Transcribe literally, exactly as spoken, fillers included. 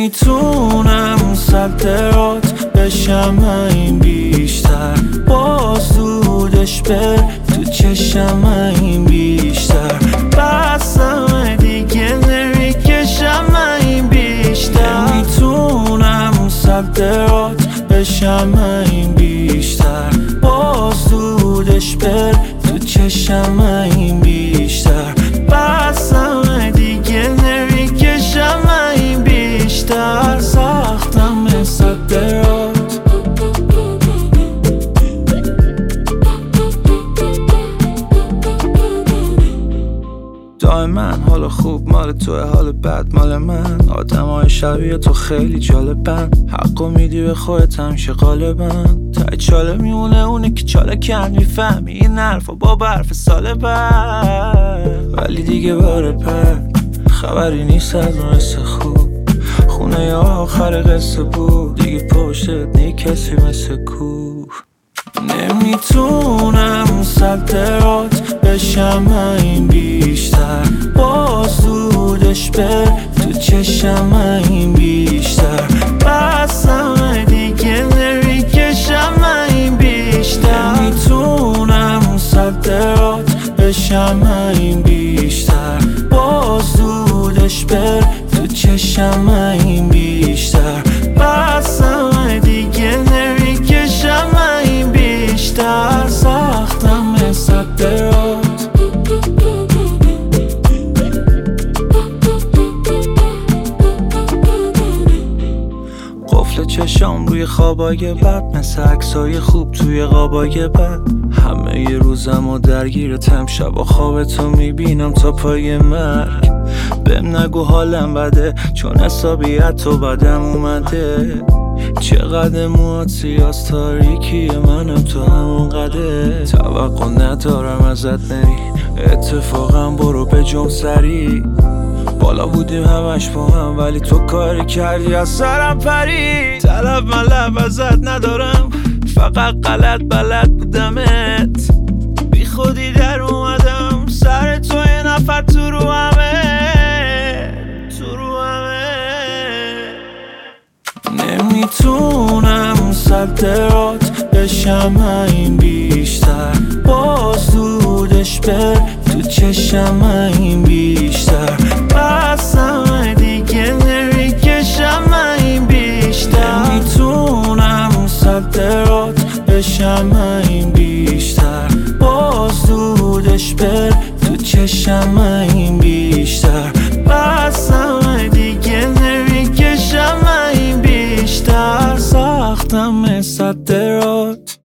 نمیتونم صدرات بشم این بیشتر، باز دودش بر تو چشم این بیشتر، بسم دیگه نمیکشم این بیشتر. نمیتونم صدرات بشم این بیشتر، باز دودش بر تو چشم این بیشتر، بسم دیگه نمیکشم این بیشتر. سختم صدرات دائما حال خوب مال توه، حال بد مال من. آدم های شبیه تو خیلی جالبن، حقو میدی به خودت همیشه غالبا. تای چاله میمونه اونه که چاله کن میفهمی این حرفا با برف سال بعد. ولی دیگه باره پد خبری نیست از اون حس خوب، خونه یا آخر قصه بود دیگه پشتت نی کسی مثل کوه. نمیتونم صدرات بشم این بیشتر، باز دودش بر تو چشم این بیشتر، بسم دیگه نمیکشم این بیشتر. نمیتونم صدرات بشم این بیشتر، باز دودش بر تو چشم این بیشتر، بسم دیگه نمیکشم این بیشتر. سختم صدرات قفل چشام روی خوابای بد، مثل عکسای خوب توی قابای بد. همه ی روزم و درگیرتم، شب و خوابتو میبینم تا پای مرگ. بهم نگو حالم بده چون حسابیت تو بدم اومده. چقدر موات سیاس تاریکی منم تو همون قده. توقع ندارم ازت نری، اتفاقا برو به جم سری. بالا بودیم همش با هم ولی تو کاری کردی از سرم پری. طلب ملب ازت ندارم، فقط غلط بلد بودمت. بی خودی در اومدم سر تو یه نفر تو رو همه تو رو همه. نمیتونم صدرات بشم این بیشتر، باز دودش بر تو چشم این بیشتر، بسم دیگه نمیکشم این بیشتر. نمیتونم صدرات بشم این بیشتر، باز دودش بر تو چشم این بیشتر، بسم دیگه نمیکشم این بیشتر. سختم صدرات